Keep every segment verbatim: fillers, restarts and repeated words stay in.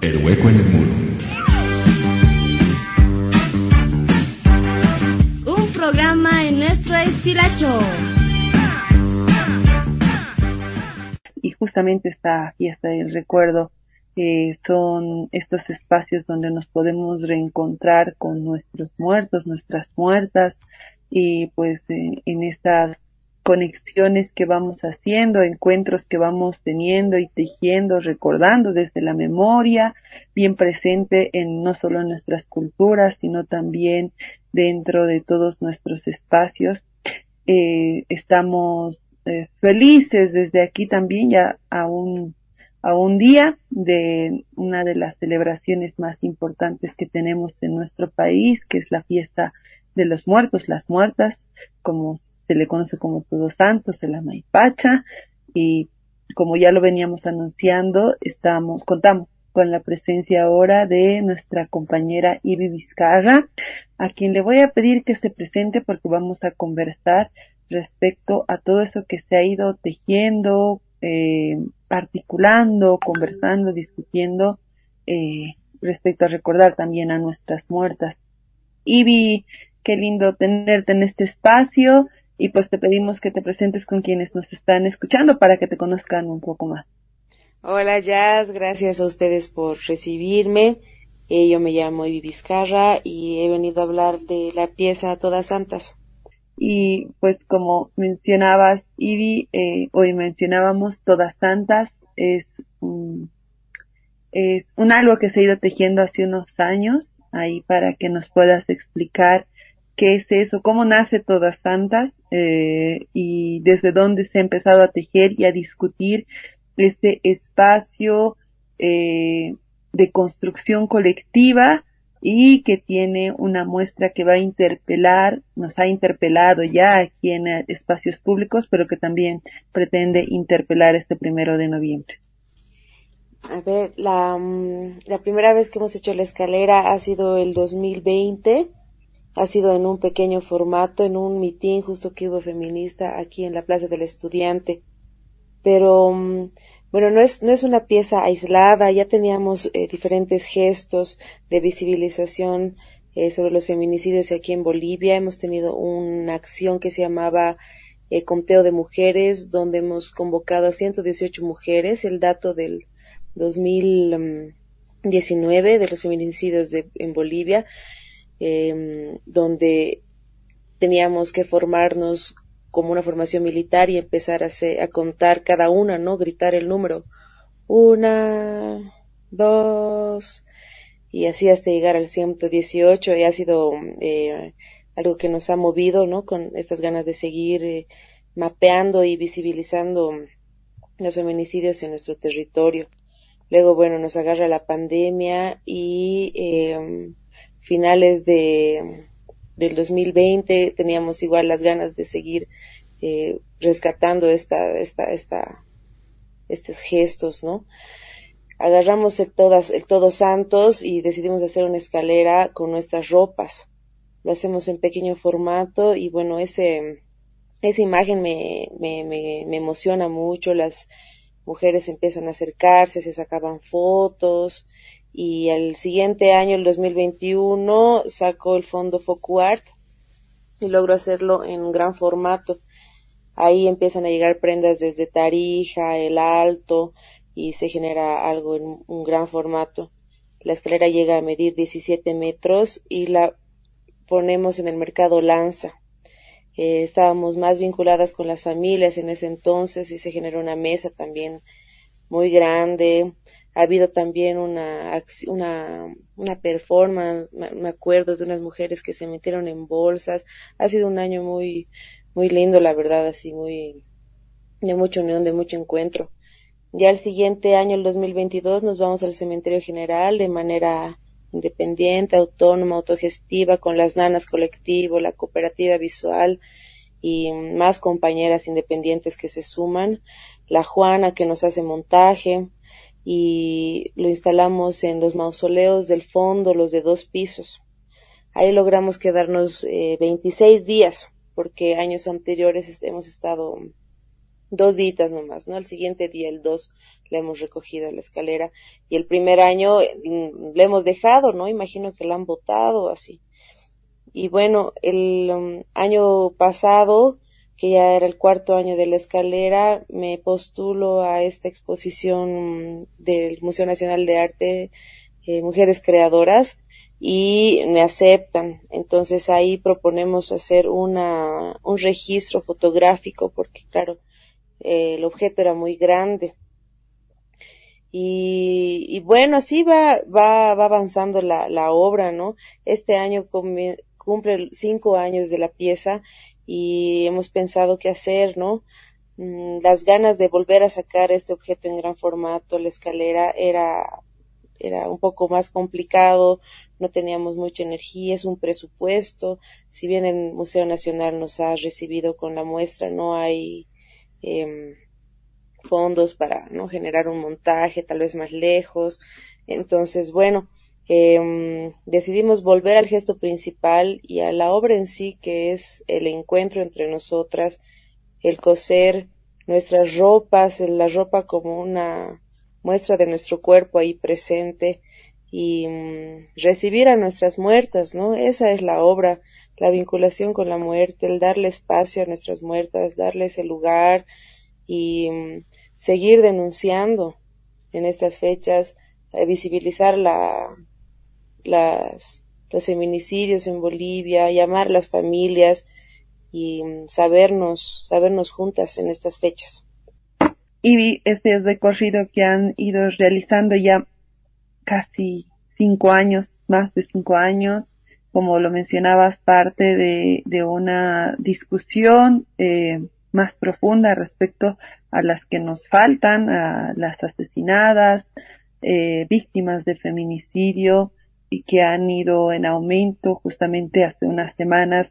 El hueco en el muro. Un programa en nuestro estilacho. Y justamente esta fiesta del recuerdo eh, son estos espacios donde nos podemos reencontrar con nuestros muertos, nuestras muertas, y pues eh, en estas conexiones que vamos haciendo, encuentros que vamos teniendo y tejiendo, recordando desde la memoria, bien presente en no solo en nuestras culturas, sino también dentro de todos nuestros espacios. Eh, estamos eh, felices desde aquí también ya a un, a un día de una de las celebraciones más importantes que tenemos en nuestro país, que es la fiesta de los muertos, las muertas, como se le conoce como Todos Santos, el Amaipacha, y como ya lo veníamos anunciando, estamos, contamos con la presencia ahora de nuestra compañera Ivy Vizcarra, a quien le voy a pedir que se presente porque vamos a conversar respecto a todo eso que se ha ido tejiendo, eh, articulando, conversando, discutiendo, eh, respecto a recordar también a nuestras muertas. Ivy, qué lindo tenerte en este espacio. Y pues te pedimos que te presentes con quienes nos están escuchando para que te conozcan un poco más. Hola Jazz, gracias a ustedes por recibirme. Eh, yo me llamo Ivy Vizcarra y he venido a hablar de la pieza Todas Santas. Y pues como mencionabas Ivy, eh, hoy mencionábamos Todas Santas, es un, es un algo que se ha ido tejiendo hace unos años, ahí para que nos puedas explicar qué es eso, cómo nace Todas Santas eh, y desde dónde se ha empezado a tejer y a discutir este espacio eh, de construcción colectiva y que tiene una muestra que va a interpelar, nos ha interpelado ya aquí en espacios públicos, pero que también pretende interpelar este primero de noviembre. A ver, la, la primera vez que hemos hecho la escalera ha sido el dos mil veinte. Ha sido en un pequeño formato, en un mitin justo que hubo feminista aquí en la Plaza del Estudiante. Pero, bueno, no es, no es una pieza aislada, ya teníamos eh, diferentes gestos de visibilización eh, sobre los feminicidios aquí en Bolivia. Hemos tenido una acción que se llamaba eh, Conteo de Mujeres, donde hemos convocado a ciento dieciocho mujeres, el dato del dos mil diecinueve de los feminicidios de, en Bolivia. Eh, donde teníamos que formarnos como una formación militar y empezar a, hacer, a contar cada una, ¿no? Gritar el número. Una, dos, y así hasta llegar al ciento dieciocho, y ha sido eh, algo que nos ha movido, ¿no? Con estas ganas de seguir eh, mapeando y visibilizando los feminicidios en nuestro territorio. Luego, bueno, nos agarra la pandemia y eh, finales de del dos mil veinte teníamos igual las ganas de seguir eh, rescatando esta esta esta estos gestos, ¿no? Agarramos el todas el Todos Santos y decidimos hacer una escalera con nuestras ropas. Lo hacemos en pequeño formato y bueno, ese esa imagen me me me, me emociona mucho. Las mujeres empiezan a acercarse, se sacaban fotos. Y al siguiente año, el dos mil veintiuno, sacó el fondo FocuArt y logró hacerlo en un gran formato. Ahí empiezan a llegar prendas desde Tarija, El Alto, y se genera algo en un gran formato. La escalera llega a medir diecisiete metros y la ponemos en el mercado Lanza. Eh, estábamos más vinculadas con las familias en ese entonces y se generó una mesa también muy grande. Ha habido también una, una, una performance, me acuerdo de unas mujeres que se metieron en bolsas. Ha sido un año muy, muy lindo, la verdad, así muy, de mucha unión, de mucho encuentro. Ya el siguiente año, el dos mil veintidós, nos vamos al Cementerio General de manera independiente, autónoma, autogestiva, con las nanas colectivo, la cooperativa visual y más compañeras independientes que se suman. La Juana que nos hace montaje. Y lo instalamos en los mausoleos del fondo, los de dos pisos. Ahí logramos quedarnos eh, veintiséis días, porque años anteriores hemos estado dos días nomás, ¿no? El siguiente día, el dos, le hemos recogido la escalera, y el primer año mm, le hemos dejado, ¿no? Imagino que la han botado así. Y bueno, el um, año pasado, que ya era el cuarto año de la escalera, me postulo a esta exposición mm, del Museo Nacional de Arte, eh, Mujeres Creadoras, y me aceptan. Entonces ahí proponemos hacer una, un registro fotográfico, porque claro, eh, el objeto era muy grande. Y, y bueno, así va, va, va avanzando la, la obra, ¿no? Este año come, cumple cinco años de la pieza y hemos pensado qué hacer, ¿no? Mm, las ganas de volver a sacar este objeto en gran formato, la escalera, era, era un poco más complicado, no teníamos mucha energía, es un presupuesto. Si bien el Museo Nacional nos ha recibido con la muestra, no hay eh, fondos para no generar un montaje tal vez más lejos. Entonces, bueno, eh, decidimos volver al gesto principal y a la obra en sí, que es el encuentro entre nosotras, el coser nuestras ropas, la ropa como una muestra de nuestro cuerpo ahí presente, y mm, recibir a nuestras muertas, ¿no? Esa es la obra, la vinculación con la muerte, el darle espacio a nuestras muertas, darles el lugar, y mm, seguir denunciando en estas fechas, eh, visibilizar la, las, los feminicidios en Bolivia, llamar a las familias y mm, sabernos, sabernos juntas en estas fechas. Y este recorrido que han ido realizando ya casi cinco años, más de cinco años, como lo mencionabas, parte de, de una discusión eh, más profunda respecto a las que nos faltan, a las asesinadas, eh, víctimas de feminicidio, y que han ido en aumento. Justamente hace unas semanas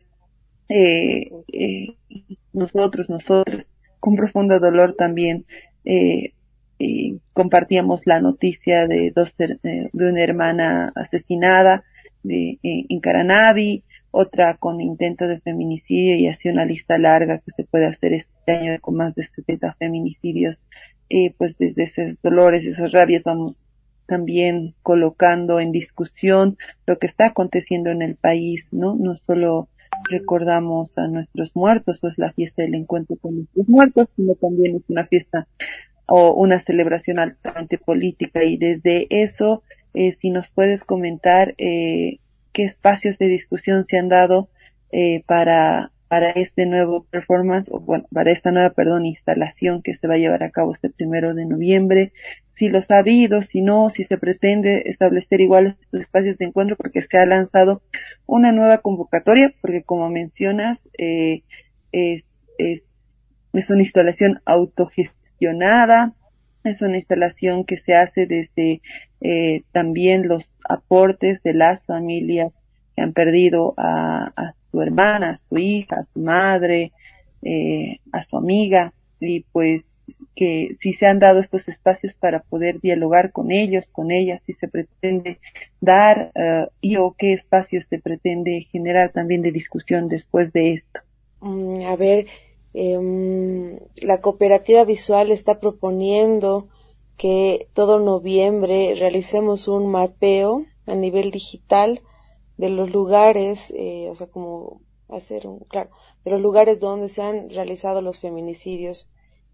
eh, eh, nosotros, nosotros, con profundo dolor también, eh, y compartíamos la noticia de dos de una hermana asesinada de, eh, en Caranavi, otra con intento de feminicidio, y así una lista larga que se puede hacer este año con más de setenta feminicidios. Eh, pues desde esos dolores, esas rabias, vamos también colocando en discusión lo que está aconteciendo en el país, ¿no? No solo recordamos a nuestros muertos, pues la fiesta del encuentro con nuestros muertos, sino también es una fiesta o una celebración altamente política. Y desde eso, eh, si nos puedes comentar eh, qué espacios de discusión se han dado eh, para para este nuevo performance, o bueno, para esta nueva, perdón, instalación que se va a llevar a cabo este primero de noviembre, si los ha habido, si no, si se pretende establecer igual estos espacios de encuentro, porque se ha lanzado una nueva convocatoria, porque como mencionas, eh, es, es, es una instalación autogestionada, es una instalación que se hace desde eh, también los aportes de las familias que han perdido a, a su hermana, a su hija, a su madre, eh, a su amiga, y pues que si se han dado estos espacios para poder dialogar con ellos, con ellas, si se pretende dar uh, y o qué espacios se pretende generar también de discusión después de esto. Mm, a ver, eh, la cooperativa visual está proponiendo que todo noviembre realicemos un mapeo a nivel digital de los lugares, eh, o sea, como hacer un, claro, de los lugares donde se han realizado los feminicidios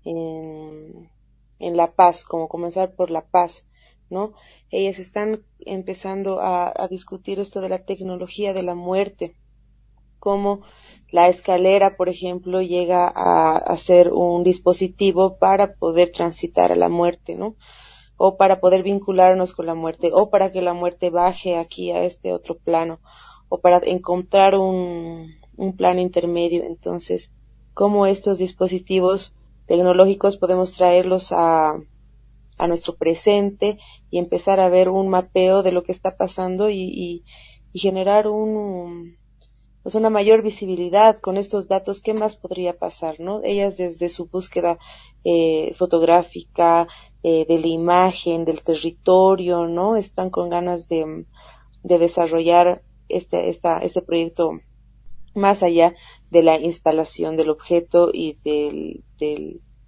en, en La Paz, como comenzar por La Paz, ¿no? Ellas están empezando a, a discutir esto de la tecnología de la muerte, cómo la escalera, por ejemplo, llega a, a ser un dispositivo para poder transitar a la muerte, ¿no? O para poder vincularnos con la muerte, o para que la muerte baje aquí a este otro plano, o para encontrar un, un plano intermedio. Entonces, cómo estos dispositivos tecnológicos podemos traerlos a, a nuestro presente y empezar a ver un mapeo de lo que está pasando, y, y, y generar un, pues una mayor visibilidad con estos datos. ¿Qué más podría pasar, no? Ellas desde su búsqueda eh, fotográfica, eh, de la imagen, del territorio, ¿no? Están con ganas de, de desarrollar este, esta, este proyecto más allá de la instalación del objeto y del, del,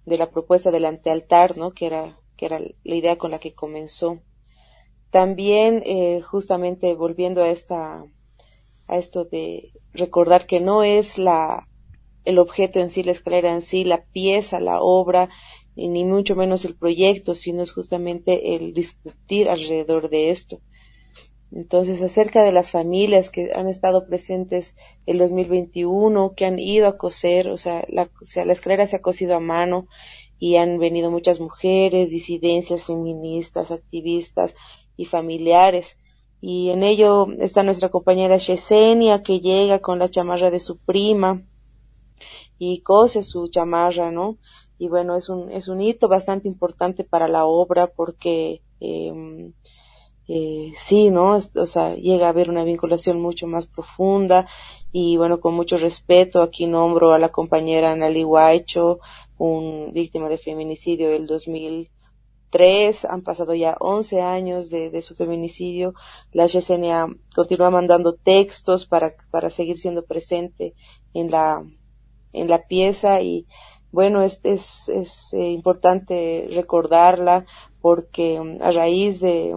de la propuesta del antealtar, ¿no? Que era, que era la idea con la que comenzó. También, eh, justamente volviendo a esta, a esto de recordar que no es la, el objeto en sí, la escalera en sí, la pieza, la obra, y ni mucho menos el proyecto, sino es justamente el discutir alrededor de esto. Entonces, acerca de las familias que han estado presentes el dos mil veintiuno, que han ido a coser, o sea, la, o sea, la escalera se ha cosido a mano y han venido muchas mujeres, disidencias feministas, activistas y familiares. Y en ello está nuestra compañera Yesenia, que llega con la chamarra de su prima y cose su chamarra, ¿no? Y bueno, es un, es un hito bastante importante para la obra porque, eh, eh, sí, ¿no? O sea, llega a haber una vinculación mucho más profunda y bueno, con mucho respeto, aquí nombro a la compañera Anali Huaycho, un víctima de feminicidio del dos mil tres, han pasado ya once años de, de su feminicidio. La Yesenia continúa mandando textos para, para seguir siendo presente en la, en la pieza y bueno, es, es, es eh, importante recordarla porque um, a raíz de,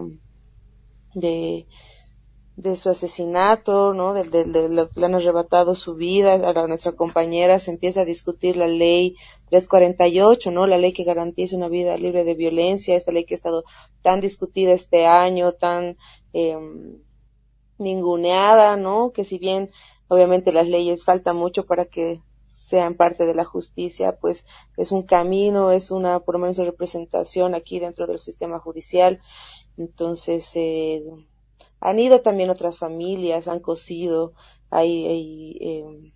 de, de su asesinato, ¿no? De, de, de lo que le han arrebatado su vida a la, nuestra compañera, se empieza a discutir la ley trescientos cuarenta y ocho, ¿no? La ley que garantiza una vida libre de violencia, esa ley que ha estado tan discutida este año, tan eh, ninguneada, ¿no? Que si bien obviamente las leyes falta mucho para que sean parte de la justicia, pues es un camino, es una, por lo menos, representación aquí dentro del sistema judicial. Entonces, eh, han ido también otras familias, han cosido, hay, hay eh,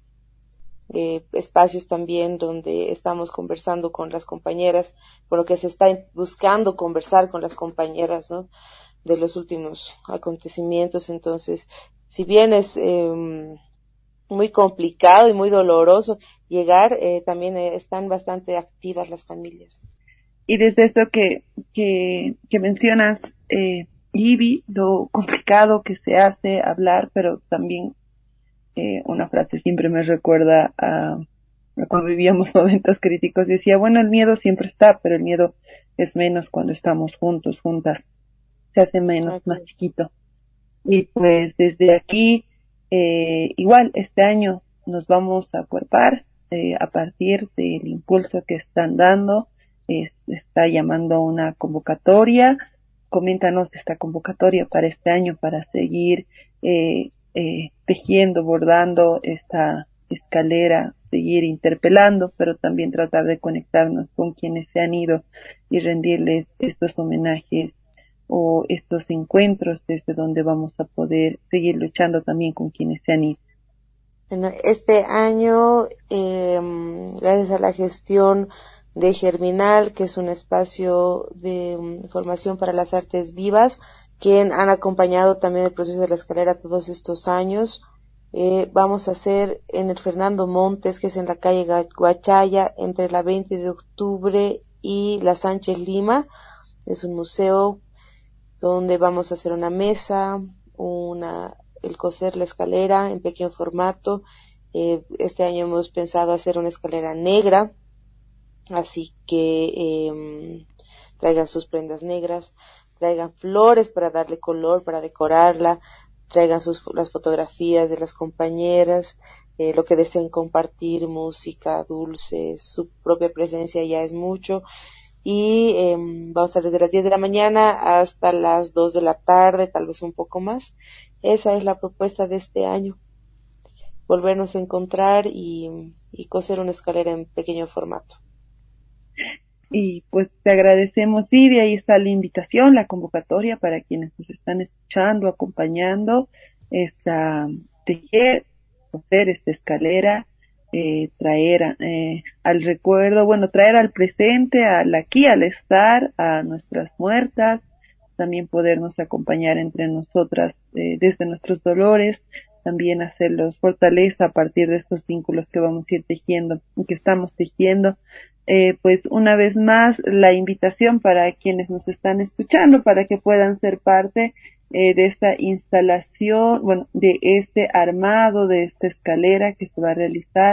eh, espacios también donde estamos conversando con las compañeras, por lo que se está buscando conversar con las compañeras, ¿no? De los últimos acontecimientos. Entonces, si bien es eh, muy complicado y muy doloroso llegar, eh, también eh, están bastante activas las familias. Y desde esto que, que, que mencionas, eh, Ivy, lo complicado que se hace hablar, pero también eh, una frase siempre me recuerda a, a cuando vivíamos momentos críticos, decía, bueno, el miedo siempre está, pero el miedo es menos cuando estamos juntos, juntas, se hace menos, Así más es. chiquito. Y pues desde aquí, eh, igual este año nos vamos a acuerpar eh, a partir del impulso que están dando, eh, está llamando una convocatoria. Coméntanos esta convocatoria para este año para seguir eh, eh, tejiendo, bordando esta escalera, seguir interpelando, pero también tratar de conectarnos con quienes se han ido y rendirles estos homenajes o estos encuentros desde donde vamos a poder seguir luchando también con quienes se han ido. Bueno, este año, eh, gracias a la gestión de Germinal, que es un espacio de um, formación para las artes vivas, quien han acompañado también el proceso de la escalera todos estos años, eh, vamos a hacer en el Fernando Montes, que es en la calle Guachaya, entre la veinte de octubre y la Sánchez Lima. Es un museo donde vamos a hacer una mesa, una, el coser la escalera en pequeño formato. Eh, este año hemos pensado hacer una escalera negra, así que eh, traigan sus prendas negras, traigan flores para darle color, para decorarla, traigan sus, las fotografías de las compañeras, eh, lo que deseen compartir, música, dulces, su propia presencia ya es mucho. Y eh, vamos a estar desde las diez de la mañana hasta las dos de la tarde, tal vez un poco más. Esa es la propuesta de este año. Volvernos a encontrar y, y coser una escalera en pequeño formato. Y pues te agradecemos, Vivi, ahí está la invitación, la convocatoria para quienes nos están escuchando, acompañando esta tejer, coser esta escalera, eh, traer eh, al recuerdo, bueno, traer al presente, al aquí, al estar, a nuestras muertas, también podernos acompañar entre nosotras eh, desde nuestros dolores, también hacerlos fortaleza a partir de estos vínculos que vamos a ir tejiendo, que estamos tejiendo. Eh, pues una vez más la invitación para quienes nos están escuchando para que puedan ser parte eh, de esta instalación, bueno, de este armado, de esta escalera que se va a realizar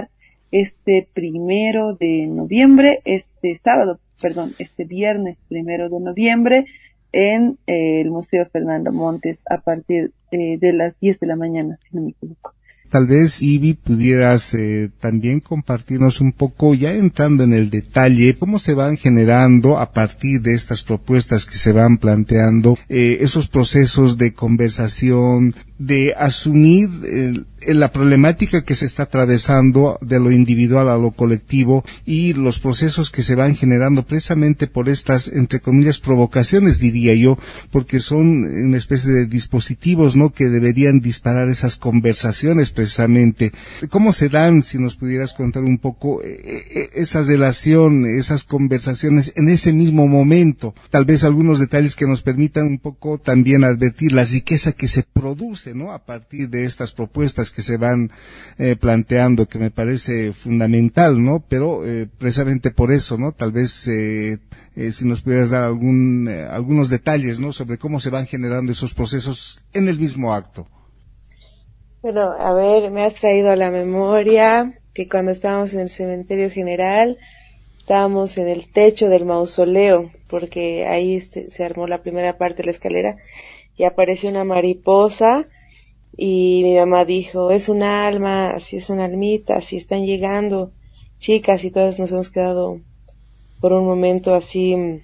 este primero de noviembre, este sábado, perdón, este viernes primero de noviembre en eh, el Museo Fernando Montes a partir eh, de las diez de la mañana, si no me equivoco. Tal vez, Ivy, pudieras eh, también compartirnos un poco, ya entrando en el detalle, cómo se van generando a partir de estas propuestas que se van planteando, eh, esos procesos de conversación, de asumir eh, la problemática que se está atravesando de lo individual a lo colectivo y los procesos que se van generando precisamente por estas, entre comillas, provocaciones, diría yo, porque son una especie de dispositivos, ¿no?, que deberían disparar esas conversaciones precisamente. ¿Cómo se dan, si nos pudieras contar un poco, eh, esa relación, esas conversaciones en ese mismo momento? Tal vez algunos detalles que nos permitan un poco también advertir la riqueza que se produce, ¿no?, a partir de estas propuestas que se van eh, planteando, que me parece fundamental, ¿no? Pero eh, precisamente por eso, ¿no? Tal vez eh, eh, si nos pudieras dar algún eh, algunos detalles, ¿no?, sobre cómo se van generando esos procesos en el mismo acto. Bueno, a ver, me has traído a la memoria que cuando estábamos en el cementerio general, estábamos en el techo del mausoleo, porque ahí se, se armó la primera parte de la escalera, y apareció una mariposa, y mi mamá dijo, es un alma, así es una almita, así están llegando chicas, y todas nos hemos quedado por un momento así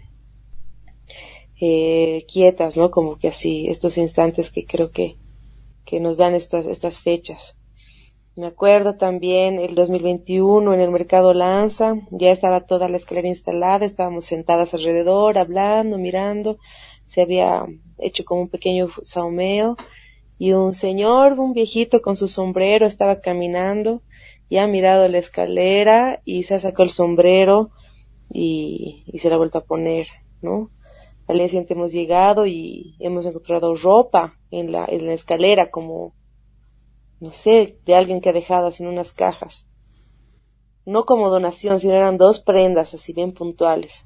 eh, quietas, ¿no? Como que así, estos instantes que creo que que nos dan estas estas fechas. Me acuerdo también el dos mil veintiuno en el Mercado Lanza, ya estaba toda la escalera instalada, estábamos sentadas alrededor, hablando, mirando, se había hecho como un pequeño saumeo, y un señor, un viejito con su sombrero estaba caminando, y ha mirado la escalera, y se ha sacado el sombrero, y, y se lo ha vuelto a poner, ¿no? Al día siguiente hemos llegado y hemos encontrado ropa en la, en la escalera, como, no sé, de alguien que ha dejado así en unas cajas. No como donación, sino eran dos prendas así bien puntuales.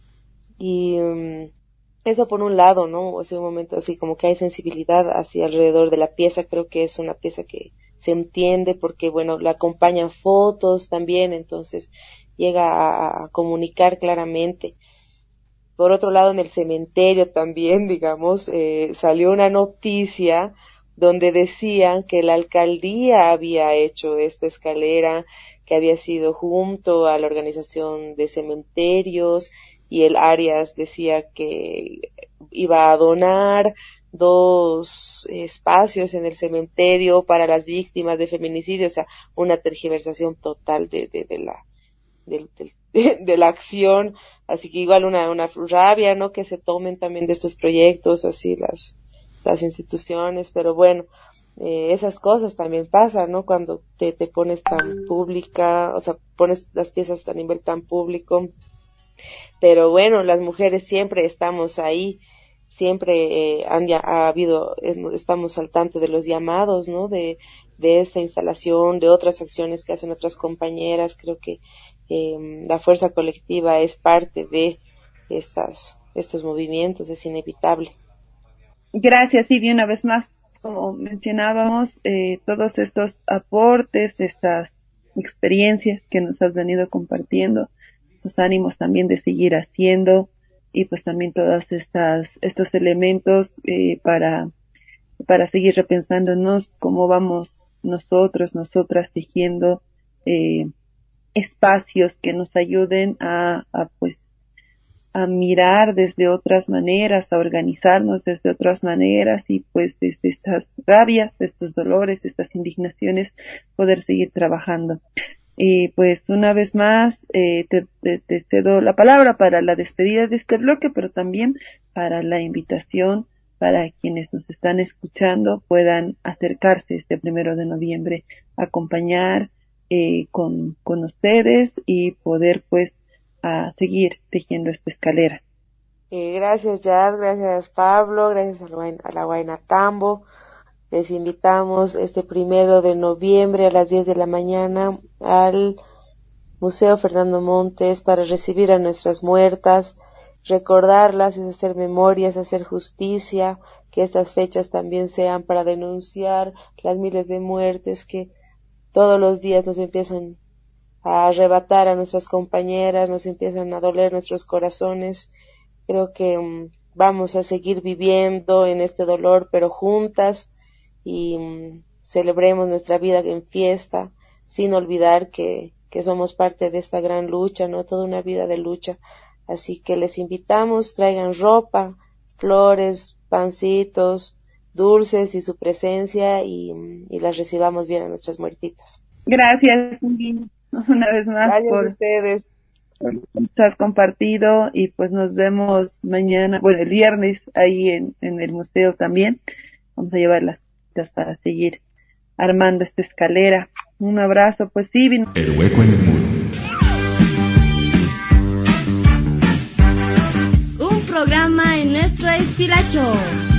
Y um, eso por un lado, ¿no? O sea, un momento así como que hay sensibilidad hacia alrededor de la pieza. Creo que es una pieza que se entiende porque, bueno, la acompañan fotos también, entonces llega a, a comunicar claramente. Por otro lado, en el cementerio también, digamos, eh, salió una noticia donde decían que la alcaldía había hecho esta escalera, que había sido junto a la organización de cementerios, y el Arias decía que iba a donar dos espacios en el cementerio para las víctimas de feminicidio, o sea, una tergiversación total de, de, de la de, de, de la acción. Así que igual una, una rabia, ¿no?, que se tomen también de estos proyectos, así las, las instituciones, pero bueno, eh, esas cosas también pasan, ¿no?, cuando te, te pones tan pública, o sea, pones las piezas a nivel tan público, pero bueno, las mujeres siempre estamos ahí, siempre eh, han ya, ha habido, eh, estamos al tanto de los llamados, ¿no?, de, de esta instalación, de otras acciones que hacen otras compañeras. Creo que Eh, la fuerza colectiva es parte de estas, estos movimientos, es inevitable. Gracias, Ivy, una vez más, como mencionábamos, eh, todos estos aportes, estas experiencias que nos has venido compartiendo, los ánimos también de seguir haciendo, y pues también todas estas, estos elementos eh, para, para seguir repensándonos cómo vamos nosotros, nosotras tejiendo eh, espacios que nos ayuden a, a pues a mirar desde otras maneras, a organizarnos desde otras maneras, y pues desde estas rabias, de estos dolores, de estas indignaciones, poder seguir trabajando. Y pues una vez más eh, te, te, te cedo la palabra para la despedida de este bloque, pero también para la invitación para quienes nos están escuchando puedan acercarse este primero de noviembre, acompañar Eh, con, con ustedes y poder pues a seguir tejiendo esta escalera. Eh, gracias Yar, gracias Pablo, gracias a la, a la Huayna Tambo. Les invitamos este primero de noviembre a las diez de la mañana al Museo Fernando Montes para recibir a nuestras muertas, recordarlas, es hacer memorias, hacer justicia, que estas fechas también sean para denunciar las miles de muertes que todos los días nos empiezan a arrebatar a nuestras compañeras, nos empiezan a doler nuestros corazones. Creo que um, vamos a seguir viviendo en este dolor, pero juntas, y um, celebremos nuestra vida en fiesta, sin olvidar que, que somos parte de esta gran lucha, ¿no? Toda una vida de lucha. Así que les invitamos, traigan ropa, flores, pancitos, dulces y su presencia, y, y las recibamos bien a nuestras muertitas. Gracias, una vez más. Gracias por a ustedes. Has compartido, y pues nos vemos mañana, bueno, el viernes ahí en, en el museo también. Vamos a llevar las citas para seguir armando esta escalera. Un abrazo, pues sí. Vino. El hueco en el muro. Un programa en nuestro estilacho.